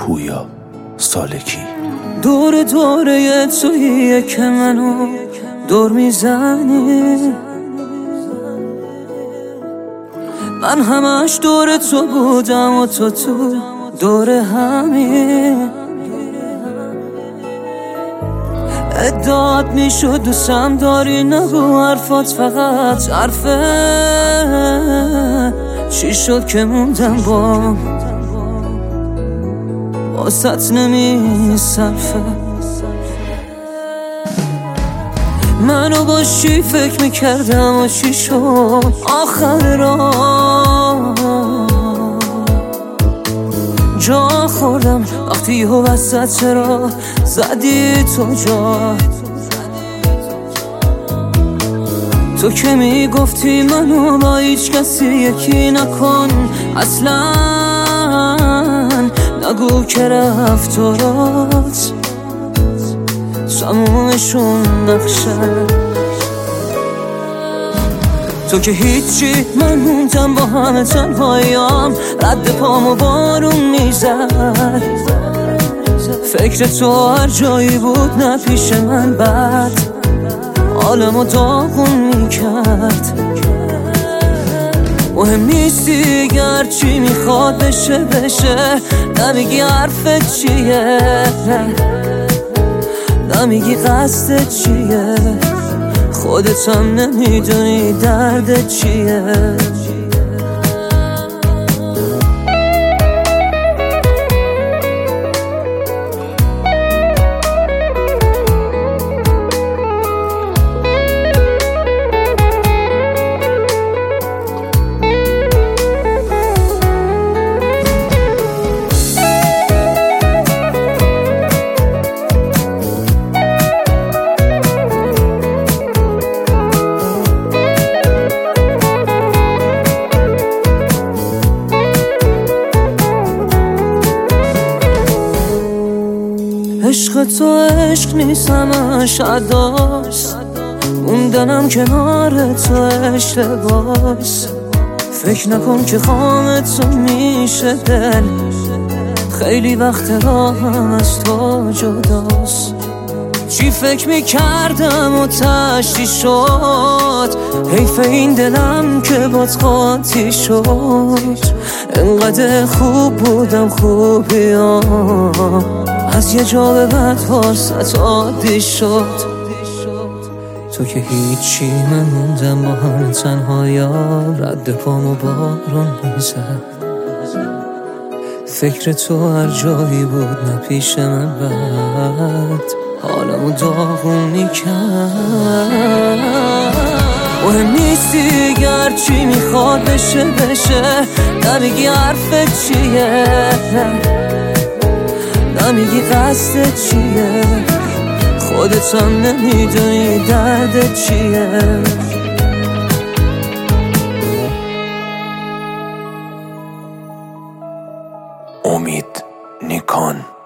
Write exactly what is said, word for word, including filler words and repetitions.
پویا سالکی. دور دوره توییه که منو دور میزنی، من همش دور تو بودم و تو تو دور همین. ادعات میشد دوستم داری، نگو حرفات فقط حرفه. چی شد که موندم با واسط نمی صرفه. منو با چی فکر میکردم و چی شد آخر راه. جا خوردم وقتی یه وسط چرا زدی تو جا. تو که میگفتی منو با هیچ کسی یکی نکن اصلا، نگو که رفتارات تمومشون نقشه. تو که هیچی، من موندم با همه تنهاییام، رد پامو بارون میزد. فکر تو هر جایی بود نه پیش من بد حالمو داغون میکرد. مهم نیستی گرچی میخواد بشه بشه، نمیگی حرفت چیه، نمیگی قصدت چیه، خودت هم نمیدونی دردت چیه. عشق تو عشق نیست همش عداست، موندنم کنار تو اشتباس. فکر نکن که خام تو میشه دل، خیلی وقت راهم از تو جداست. چی فکر میکردم و تشتی شد، حیف این دلم که بات قاطی شد. انقدر خوب بودم خوبیام، از یه جا به بعد حرصت عادی شد. تو که هیچی، من موندم با هم تنهایا، رد پامو بارون میزد. فکر تو هر جایی بود نه پیش من بد حالمو داغون میکرد. مهم نیستی گرچی میخواد بشه بشه، نمیگی حرفت چیه، نمیگی قصدت چیه، خودت هم نمیدونی دردت چیه. امید نیکان.